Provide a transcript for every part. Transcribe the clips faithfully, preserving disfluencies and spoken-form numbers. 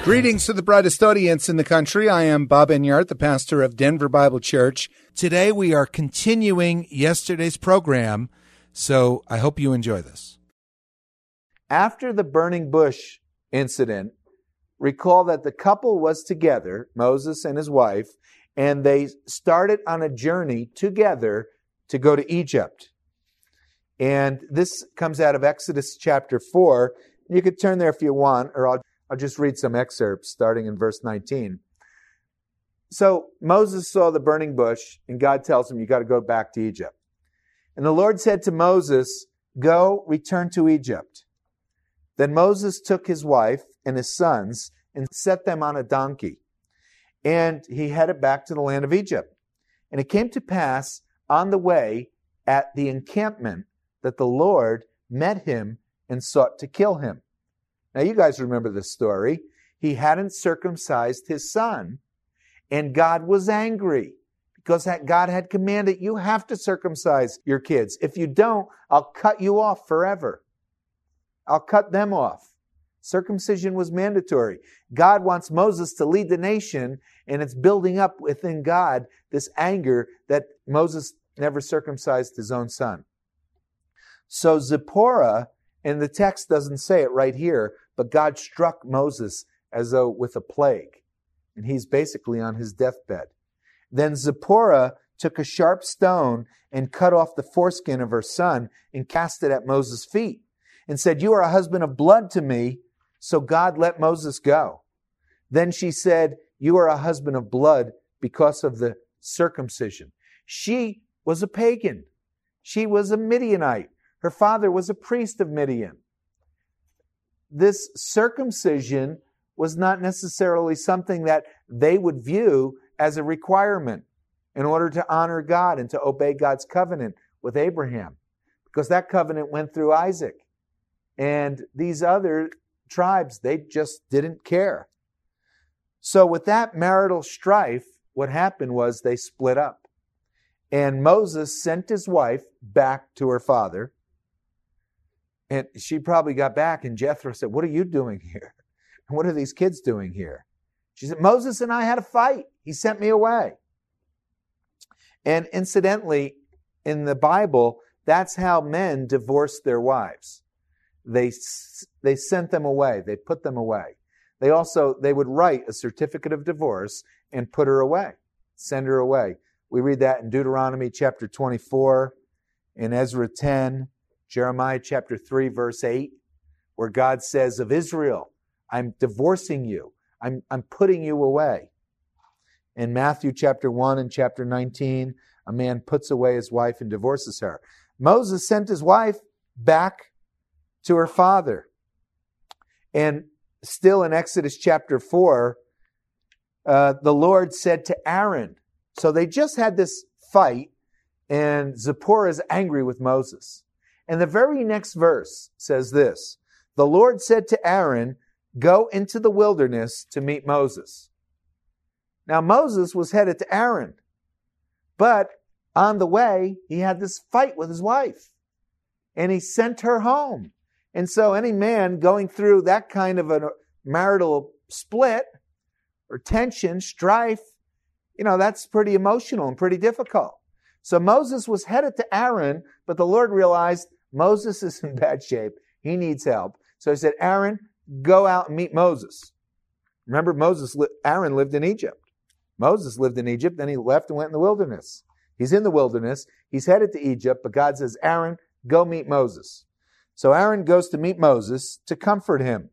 Greetings to the brightest audience in the country. I am Bob Enyart, the pastor of Denver Bible Church. Today we are continuing yesterday's program, so I hope you enjoy this. After the burning bush incident, recall that the couple was together, Moses and his wife, and they started on a journey together to go to Egypt. And this comes out of Exodus chapter four. You could turn there if you want, or I'll I'll just read some excerpts starting in verse nineteen. So Moses saw the burning bush, and God tells him, you got to go back to Egypt. And the Lord said to Moses, go, return to Egypt. Then Moses took his wife and his sons and set them on a donkey. And he headed back to the land of Egypt. And it came to pass on the way at the encampment that the Lord met him and sought to kill him. Now, you guys remember this story. He hadn't circumcised his son, and God was angry because God had commanded, you have to circumcise your kids. If you don't, I'll cut you off forever. I'll cut them off. Circumcision was mandatory. God wants Moses to lead the nation, and it's building up within God this anger that Moses never circumcised his own son. So Zipporah, and the text doesn't say it right here, but God struck Moses as though with a plague. And he's basically on his deathbed. Then Zipporah took a sharp stone and cut off the foreskin of her son and cast it at Moses' feet and said, you are a husband of blood to me. So God let Moses go. Then she said, you are a husband of blood because of the circumcision. She was a pagan. She was a Midianite. Her father was a priest of Midian. This circumcision was not necessarily something that they would view as a requirement in order to honor God and to obey God's covenant with Abraham, because that covenant went through Isaac. And these other tribes, they just didn't care. So with that marital strife, what happened was they split up. And Moses sent his wife back to her father. And she probably got back, and Jethro said, what are you doing here? And what are these kids doing here? She said, Moses and I had a fight. He sent me away. And incidentally, in the Bible, that's how men divorced their wives. They, they sent them away. They put them away. They also, they would write a certificate of divorce and put her away, send her away. We read that in Deuteronomy chapter twenty-four, in Ezra ten, Jeremiah chapter three, verse eight, where God says of Israel, I'm divorcing you. I'm, I'm putting you away. In Matthew chapter one and chapter nineteen, a man puts away his wife and divorces her. Moses sent his wife back to her father. And still in Exodus chapter four, uh, the Lord said to Aaron, so they just had this fight, and Zipporah is angry with Moses. And the very next verse says this, the Lord said to Aaron, go into the wilderness to meet Moses. Now Moses was headed to Aaron, but on the way, he had this fight with his wife, and he sent her home. And so any man going through that kind of a marital split or tension, strife, you know, that's pretty emotional and pretty difficult. So Moses was headed to Aaron, but the Lord realized Moses is in bad shape. He needs help. So he said, Aaron, go out and meet Moses. Remember, Moses, Aaron lived in Egypt. Moses lived in Egypt, then he left and went in the wilderness. He's in the wilderness. He's headed to Egypt, but God says, Aaron, go meet Moses. So Aaron goes to meet Moses to comfort him.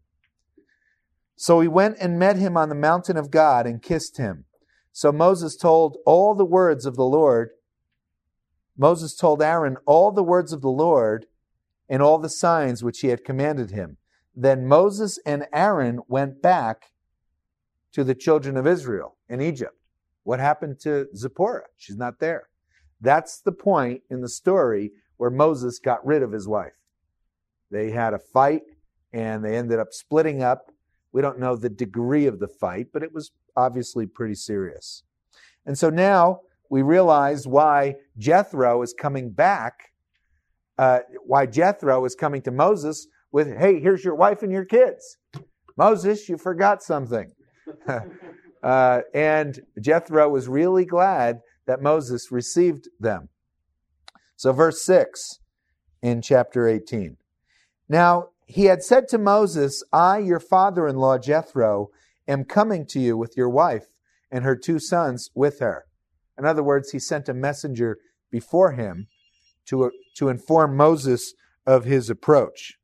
So he went and met him on the mountain of God and kissed him. So Moses told all the words of the Lord. Moses told Aaron all the words of the Lord and all the signs which he had commanded him. Then Moses and Aaron went back to the children of Israel in Egypt. What happened to Zipporah? She's not there. That's the point in the story where Moses got rid of his wife. They had a fight, and they ended up splitting up. We don't know the degree of the fight, but it was obviously pretty serious. And so now we realize why Jethro is coming back, uh, why Jethro is coming to Moses with, hey, here's your wife and your kids. Moses, you forgot something. uh, and Jethro was really glad that Moses received them. So verse six in chapter eighteen. Now he had said to Moses, I, your father-in-law Jethro, am coming to you with your wife and her two sons with her. In other words, he sent a messenger before him to, to inform Moses of his approach.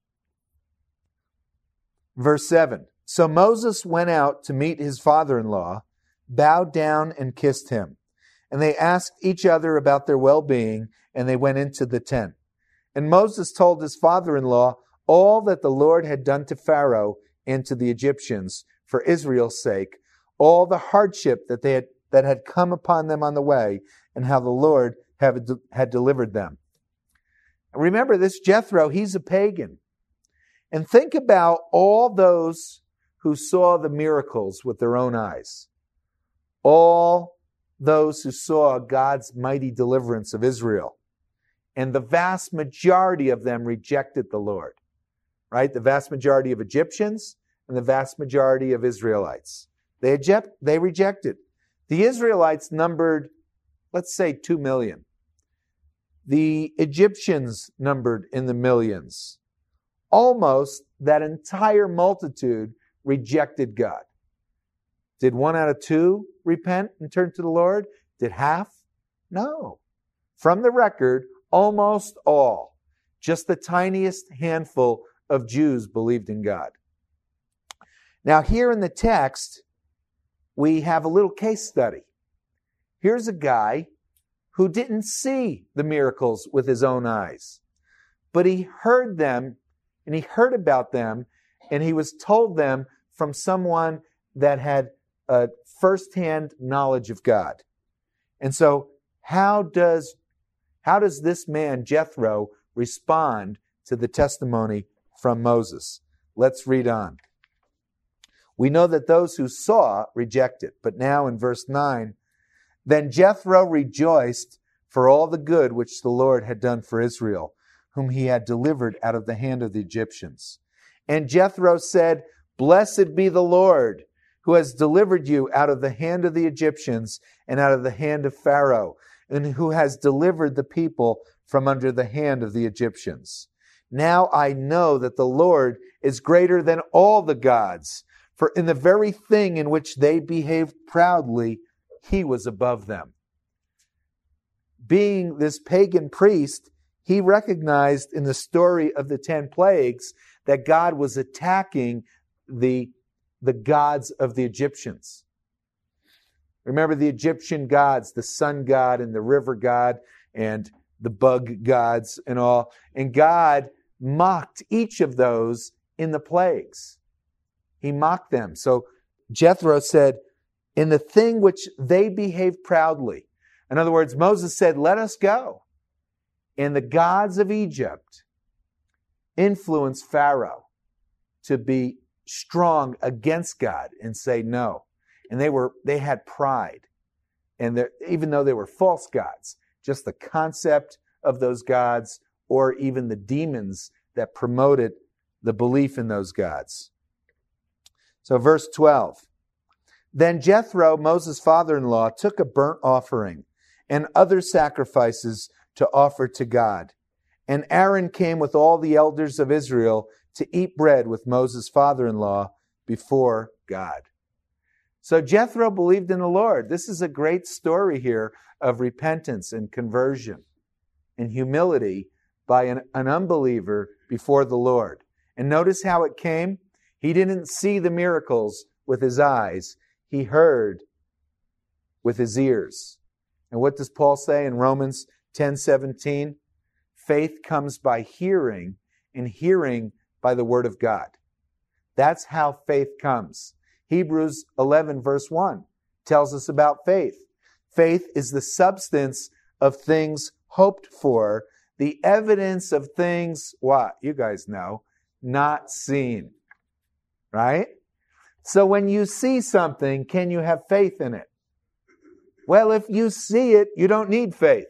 Verse seven. So Moses went out to meet his father-in-law, bowed down and kissed him. And they asked each other about their well-being, and they went into the tent. And Moses told his father-in-law all that the Lord had done to Pharaoh and to the Egyptians for Israel's sake, all the hardship that they had that had come upon them on the way, and how the Lord had, had delivered them. Remember, this Jethro, he's a pagan. And think about all those who saw the miracles with their own eyes. All those who saw God's mighty deliverance of Israel. And the vast majority of them rejected the Lord. Right? The vast majority of Egyptians and the vast majority of Israelites. They, eject, they rejected. The Israelites numbered, let's say, two million. The Egyptians numbered in the millions. Almost that entire multitude rejected God. Did one out of two repent and turn to the Lord? Did half? No. From the record, almost all. Just the tiniest handful of Jews believed in God. Now here in the text, we have a little case study. Here's a guy who didn't see the miracles with his own eyes, but he heard them and he heard about them and he was told them from someone that had a firsthand knowledge of God. And so how does, how does this man, Jethro, respond to the testimony from Moses? Let's read on. We know that those who saw rejected. But now in verse nine, then Jethro rejoiced for all the good which the Lord had done for Israel, whom he had delivered out of the hand of the Egyptians. And Jethro said, Blessed be the Lord, who has delivered you out of the hand of the Egyptians and out of the hand of Pharaoh, and who has delivered the people from under the hand of the Egyptians. Now I know that the Lord is greater than all the gods, for in the very thing in which they behaved proudly, he was above them. Being this pagan priest, he recognized in the story of the ten plagues that God was attacking the, the gods of the Egyptians. Remember the Egyptian gods, the sun god and the river god and the bug gods and all. And God mocked each of those in the plagues. He mocked them. So Jethro said, in the thing which they behaved proudly. In other words, Moses said, let us go. And the gods of Egypt influenced Pharaoh to be strong against God and say no. And they were they had pride. And even though they were false gods, just the concept of those gods or even the demons that promoted the belief in those gods. So verse twelve. Then Jethro, Moses' father-in-law, took a burnt offering and other sacrifices to offer to God. And Aaron came with all the elders of Israel to eat bread with Moses' father-in-law before God. So Jethro believed in the Lord. This is a great story here of repentance and conversion and humility by an, an unbeliever before the Lord. And notice how it came. He didn't see the miracles with his eyes. He heard with his ears. And what does Paul say in Romans ten seventeen? Faith comes by hearing, and hearing by the word of God. That's how faith comes. Hebrews eleven verse one tells us about faith. Faith is the substance of things hoped for, the evidence of things, what? You guys know, not seen. Right? So when you see something, can you have faith in it? Well, if you see it, you don't need faith.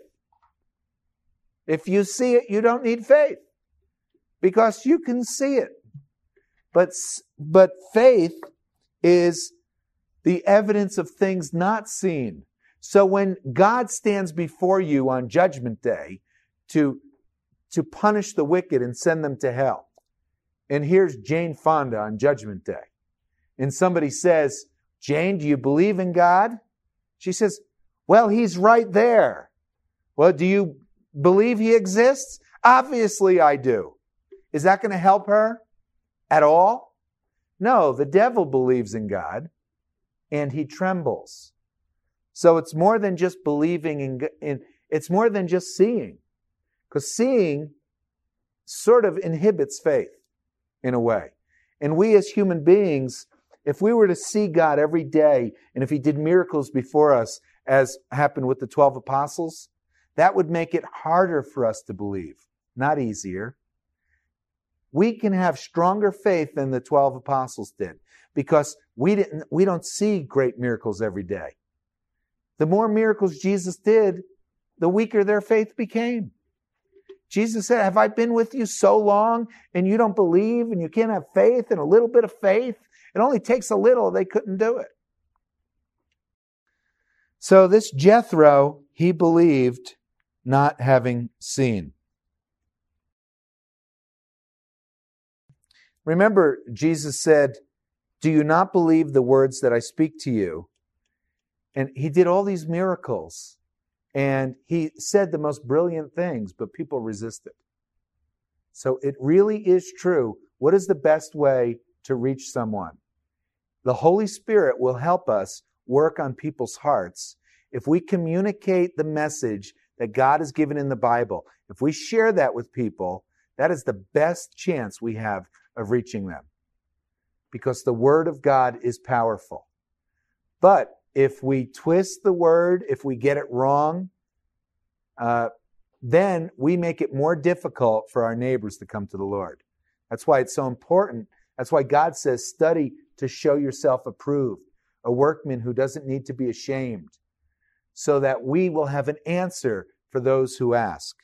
If you see it, you don't need faith. Because you can see it. But, but faith is the evidence of things not seen. So when God stands before you on Judgment Day to, to punish the wicked and send them to hell, and here's Jane Fonda on Judgment Day, and somebody says, Jane, do you believe in God? She says, well, he's right there. Well, do you believe he exists? Obviously I do. Is that going to help her at all? No, the devil believes in God and he trembles. So it's more than just believing in, in it's more than just seeing. Because seeing sort of inhibits faith in a way. And we as human beings, if we were to see God every day, and if he did miracles before us, as happened with the twelve apostles, that would make it harder for us to believe, not easier. We can have stronger faith than the twelve apostles did because we didn't, we don't see great miracles every day. The more miracles Jesus did, the weaker their faith became. Jesus said, have I been with you so long and you don't believe and you can't have faith and a little bit of faith? It only takes a little. They couldn't do it. So this Jethro, he believed not having seen. Remember, Jesus said, do you not believe the words that I speak to you? And he did all these miracles. And he said the most brilliant things, but people resisted. So it really is true. What is the best way to reach someone? The Holy Spirit will help us work on people's hearts. If we communicate the message that God has given in the Bible, if we share that with people, that is the best chance we have of reaching them. Because the Word of God is powerful. But if we twist the Word, if we get it wrong, uh, then we make it more difficult for our neighbors to come to the Lord. That's why it's so important. That's why God says, study to show yourself approved, a workman who doesn't need to be ashamed, so that we will have an answer for those who ask.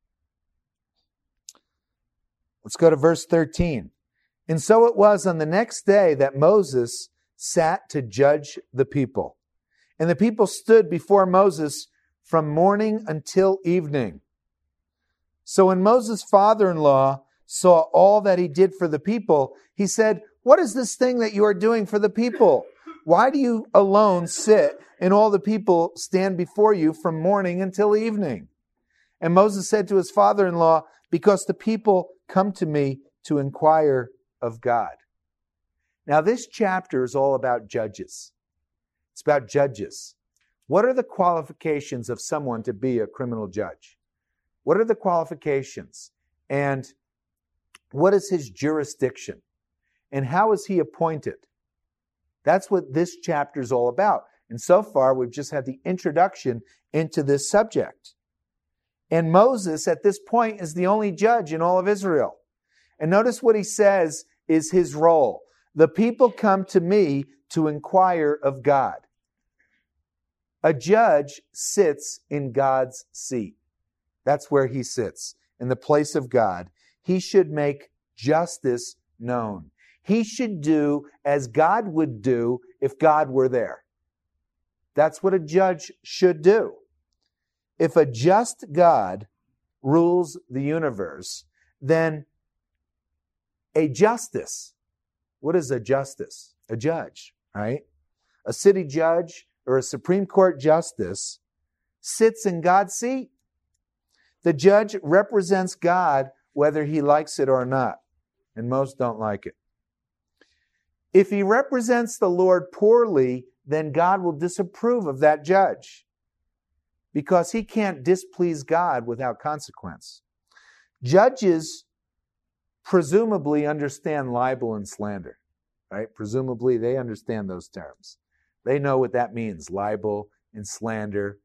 Let's go to verse thirteen. And so it was on the next day that Moses sat to judge the people. And the people stood before Moses from morning until evening. So when Moses' father-in-law saw all that he did for the people, he said, what is this thing that you are doing for the people? Why do you alone sit and all the people stand before you from morning until evening? And Moses said to his father-in-law, because the people come to me to inquire of God. Now this chapter is all about judges. It's about judges. What are the qualifications of someone to be a criminal judge? What are the qualifications? And what is his jurisdiction? And how is he appointed? That's what this chapter is all about. And so far, we've just had the introduction into this subject. And Moses, at this point, is the only judge in all of Israel. And notice what he says is his role. The people come to me to inquire of God. A judge sits in God's seat. That's where he sits, in the place of God. He should make justice known. He should do as God would do if God were there. That's what a judge should do. If a just God rules the universe, then a justice, what is a justice? A judge, right? A city judge or a Supreme Court justice sits in God's seat. The judge represents God whether he likes it or not, and most don't like it. If he represents the Lord poorly, then God will disapprove of that judge because he can't displease God without consequence. Judges presumably understand libel and slander, right? Presumably they understand those terms. They know what that means, libel and slander.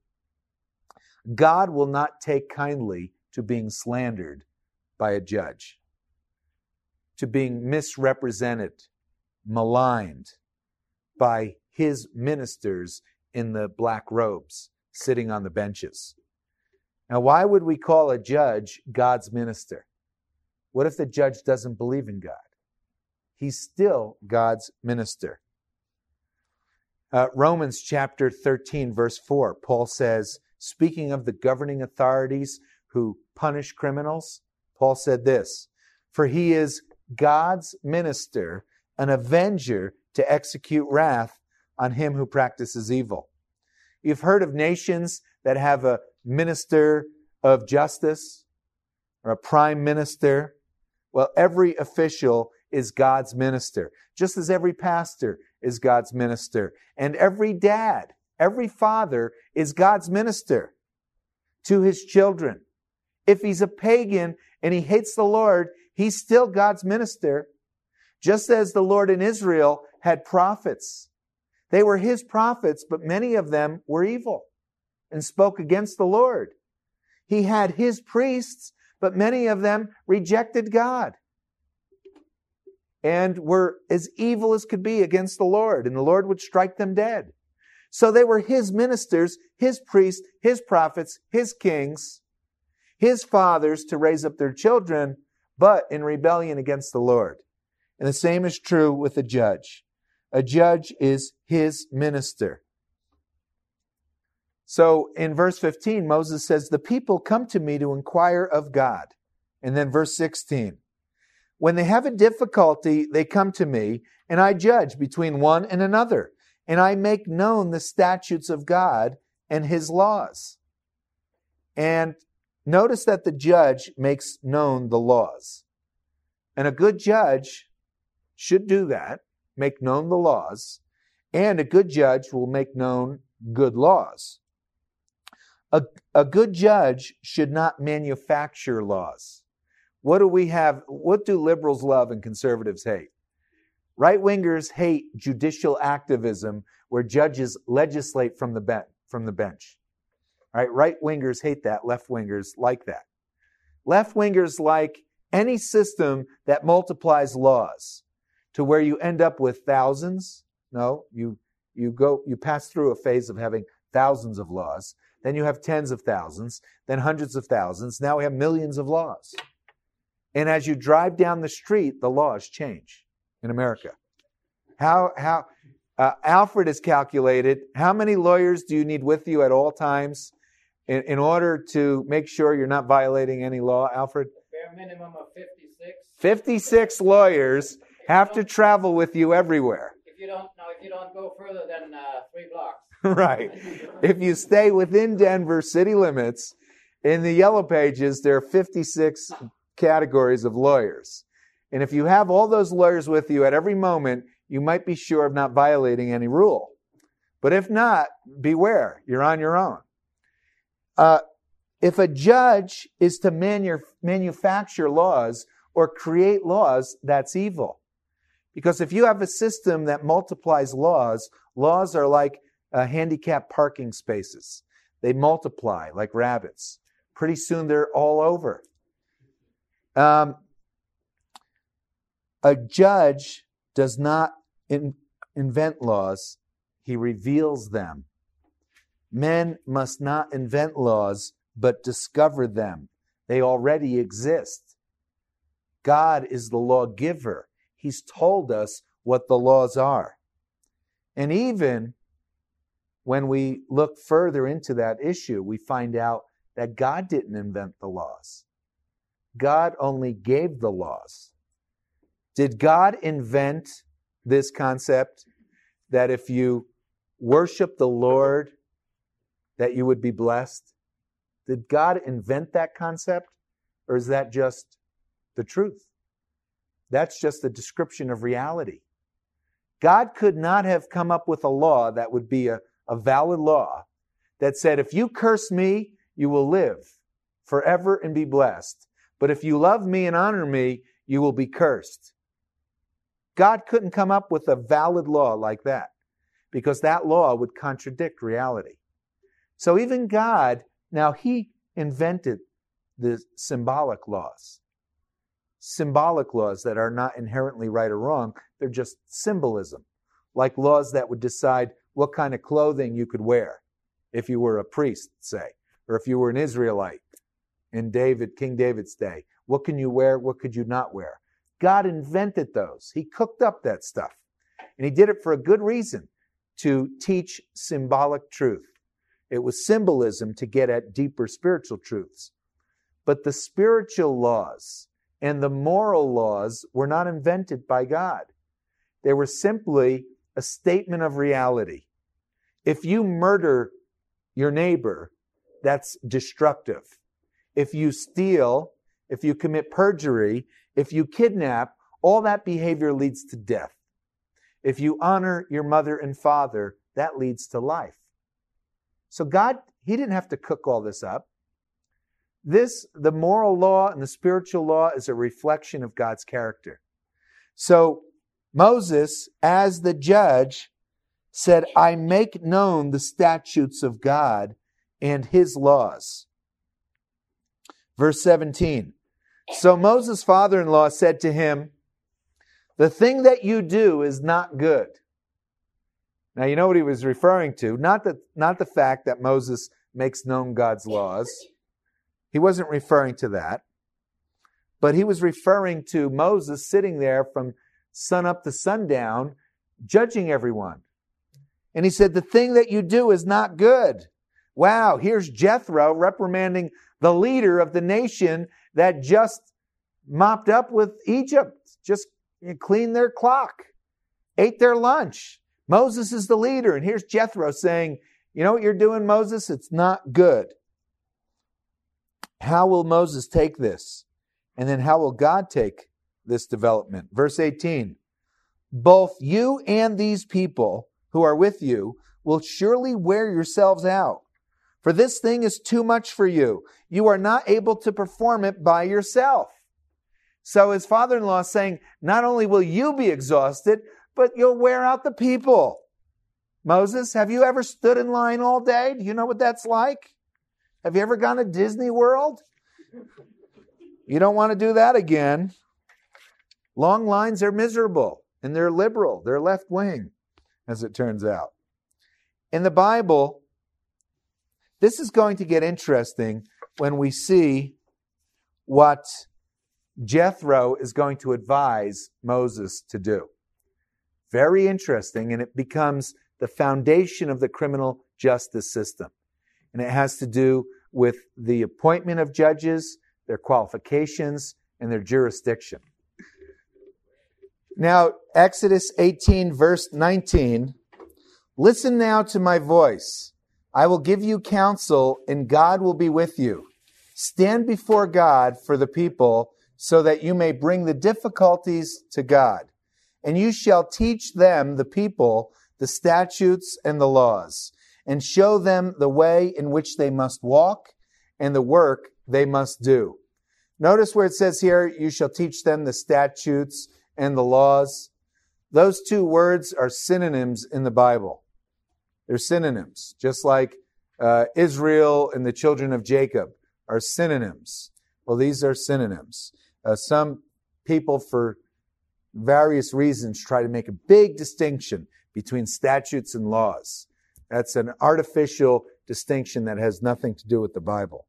God will not take kindly to being slandered by a judge, to being misrepresented, maligned by his ministers in the black robes sitting on the benches. Now, why would we call a judge God's minister? What if the judge doesn't believe in God? he's still God's minister. Uh, Romans chapter thirteen, verse four, Paul says, speaking of the governing authorities who punish criminals, Paul said this, "For he is God's minister, an avenger to execute wrath on him who practices evil." You've heard of nations that have a minister of justice or a prime minister. Well, every official is God's minister, just as every pastor is God's minister. And every dad, every father is God's minister to his children. If he's a pagan and he hates the Lord, he's still God's minister. Just as the Lord in Israel had prophets. They were his prophets, but many of them were evil and spoke against the Lord. He had his priests, but many of them rejected God and were as evil as could be against the Lord, and the Lord would strike them dead. So they were his ministers, his priests, his prophets, his kings, his fathers to raise up their children, but in rebellion against the Lord. And the same is true with a judge. A judge is his minister. So in verse fifteen, Moses says, "The people come to me to inquire of God." And then verse sixteen, "When they have a difficulty, they come to me, and I judge between one and another, and I make known the statutes of God and his laws." And notice that the judge makes known the laws. And a good judge should do that, make known the laws, and a good judge will make known good laws. A, a good judge should not manufacture laws. What do we have? What do liberals love and conservatives hate? Right-wingers hate judicial activism where judges legislate from the bench. From the bench. All right, right-wingers hate that. Left-wingers like that. Left-wingers like any system that multiplies laws to where you end up with thousands. No, you you go you pass through a phase of having thousands of laws. Then you have tens of thousands, then hundreds of thousands. Now we have millions of laws. And as you drive down the street, the laws change in America. How how uh, Alfred has calculated how many lawyers do you need with you at all times in, in order to make sure you're not violating any law, Alfred? Bare minimum of fifty-six. fifty-six lawyers have to travel with you everywhere. If you don't, no, if you don't go further than uh, three blocks. Right. If you stay within Denver city limits, in the Yellow Pages, there are fifty-six categories of lawyers. And if you have all those lawyers with you at every moment, you might be sure of not violating any rule. But if not, beware. You're on your own. Uh, if a judge is to manu- manufacture laws or create laws, that's evil. Because if you have a system that multiplies laws, laws are like uh, handicapped parking spaces. They multiply like rabbits. Pretty soon they're all over. Um, a judge does not in, invent laws. He reveals them. Men must not invent laws, but discover them. They already exist. God is the lawgiver. He's told us what the laws are. And even when we look further into that issue, we find out that God didn't invent the laws. God only gave the laws. Did God invent this concept that if you worship the Lord, that you would be blessed? Did God invent that concept? Or is that just the truth? That's just a description of reality. God could not have come up with a law that would be a, a valid law that said, if you curse me, you will live forever and be blessed. But if you love me and honor me, you will be cursed. God couldn't come up with a valid law like that because that law would contradict reality. So even God, now he invented the symbolic laws. Symbolic laws that are not inherently right or wrong. They're just symbolism. Like laws that would decide what kind of clothing you could wear if you were a priest, say, or if you were an Israelite in David, King David's day. What can you wear? What could you not wear? God invented those. He cooked up that stuff. And he did it for a good reason, to teach symbolic truth. It was symbolism to get at deeper spiritual truths. But the spiritual laws and the moral laws were not invented by God. They were simply a statement of reality. If you murder your neighbor, that's destructive. If you steal, if you commit perjury, if you kidnap, all that behavior leads to death. If you honor your mother and father, that leads to life. So God, he didn't have to cook all this up. This, the moral law and the spiritual law, is a reflection of God's character. So Moses, as the judge, said, I make known the statutes of God and his laws. Verse seventeen. So Moses' father-in-law said to him, the thing that you do is not good. Now, you know what he was referring to. Not the, not the fact that Moses makes known God's laws. He wasn't referring to that. But he was referring to Moses sitting there from sunup to sundown, judging everyone. And he said, the thing that you do is not good. Wow, here's Jethro reprimanding the leader of the nation that just mopped up with Egypt, just cleaned their clock, ate their lunch. Moses is the leader, and here's Jethro saying, you know what you're doing, Moses? It's not good. How will Moses take this? And then how will God take this development? Verse eighteen, both you and these people who are with you will surely wear yourselves out. For this thing is too much for you. You are not able to perform it by yourself. So his father-in-law is saying, not only will you be exhausted, but you'll wear out the people. Moses, have you ever stood in line all day? Do you know what that's like? Have you ever gone to Disney World? You don't want to do that again. Long lines are miserable, and they're liberal. They're left-wing, as it turns out. In the Bible, this is going to get interesting when we see what Jethro is going to advise Moses to do. Very interesting, and it becomes the foundation of the criminal justice system. And it has to do with the appointment of judges, their qualifications, and their jurisdiction. Now, Exodus eighteen, verse nineteen, listen now to my voice. I will give you counsel, and God will be with you. Stand before God for the people, so that you may bring the difficulties to God. And you shall teach them, the people, the statutes and the laws, and show them the way in which they must walk and the work they must do. Notice where it says here, you shall teach them the statutes and the laws. Those two words are synonyms in the Bible. They're synonyms, just like uh, Israel and the children of Jacob are synonyms. Well, these are synonyms. Uh, some people, for various reasons, try to make a big distinction between statutes and laws. That's an artificial distinction that has nothing to do with the Bible.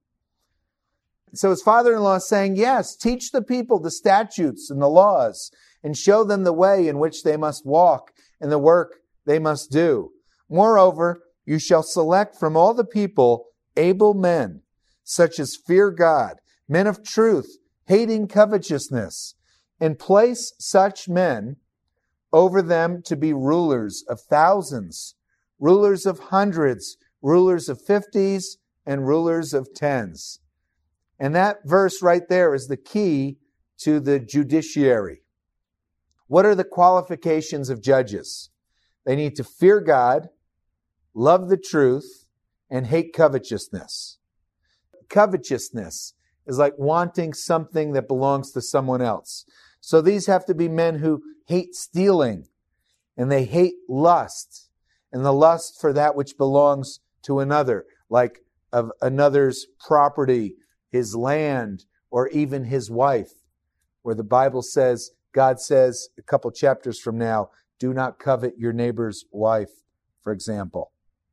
So his father-in-law is saying, yes, teach the people the statutes and the laws, and show them the way in which they must walk and the work they must do. Moreover, you shall select from all the people able men, such as fear God, men of truth, hating covetousness, and place such men over them to be rulers of thousands, rulers of hundreds, rulers of fifties, and rulers of tens. And that verse right there is the key to the judiciary. What are the qualifications of judges? They need to fear God, love the truth, and hate covetousness. Covetousness is like wanting something that belongs to someone else. So these have to be men who hate stealing, and they hate lust, and the lust for that which belongs to another, like of another's property, his land, or even his wife, where the Bible says, God says a couple chapters from now, do not covet your neighbor's wife, for example.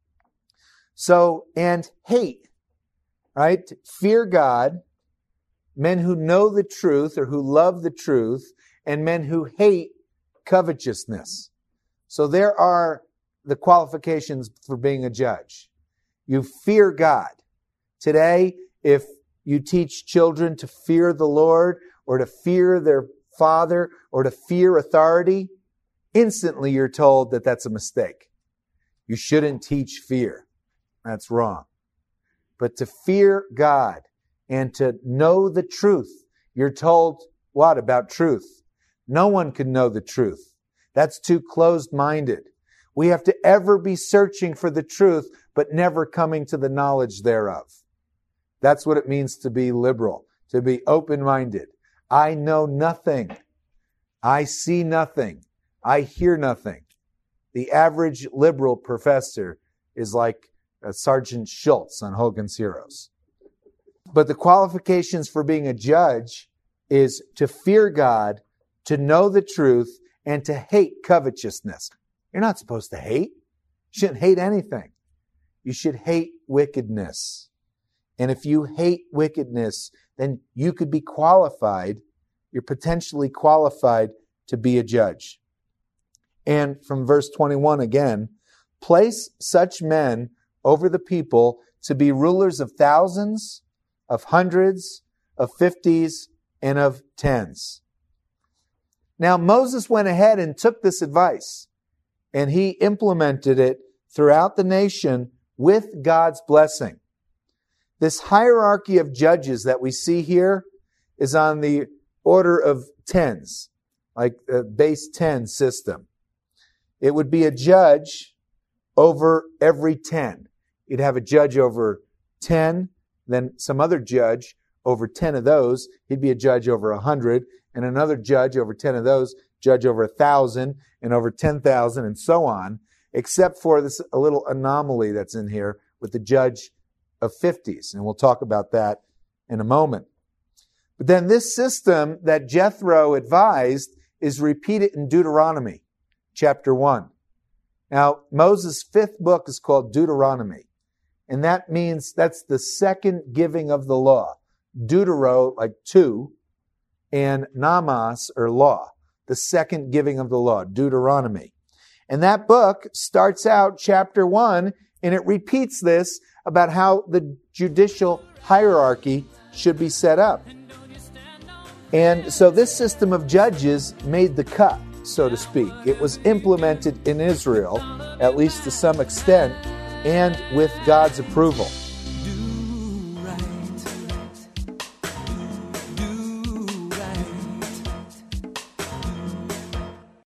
So, and hate, right? Fear God, men who know the truth or who love the truth, and men who hate covetousness. So there are the qualifications for being a judge. You fear God. Today, if you teach children to fear the Lord or to fear their father or to fear authority, instantly you're told that that's a mistake. You shouldn't teach fear. That's wrong. But to fear God and to know the truth, you're told what about truth? No one can know the truth. That's too closed-minded. We have to ever be searching for the truth, but never coming to the knowledge thereof. That's what it means to be liberal, to be open-minded. I know nothing. I see nothing. I hear nothing. The average liberal professor is like uh, Sergeant Schultz on Hogan's Heroes. But the qualifications for being a judge is to fear God, to know the truth, and to hate covetousness. You're not supposed to hate. You shouldn't hate anything. You should hate wickedness. And if you hate wickedness, then you could be qualified, you're potentially qualified to be a judge. And from verse twenty-one again, place such men over the people to be rulers of thousands, of hundreds, of fifties, and of tens. Now Moses went ahead and took this advice, and he implemented it throughout the nation with God's blessing. This hierarchy of judges that we see here is on the order of tens, like a base ten system. It would be a judge over every ten. You'd have a judge over ten, then some other judge over ten of those. He'd be a judge over a hundred, and another judge over ten of those, judge over a thousand, and over ten thousand, and so on, except for this a little anomaly that's in here with the judge of fifties, and we'll talk about that in a moment. But then this system that Jethro advised is repeated in Deuteronomy chapter one. Now, Moses' fifth book is called Deuteronomy, and that means that's the second giving of the law. Deutero, like two, and namas, or law, the second giving of the law, Deuteronomy. And that book starts out chapter one, and it repeats this about how the judicial hierarchy should be set up. And so this system of judges made the cut, so to speak. It was implemented in Israel, at least to some extent, and with God's approval.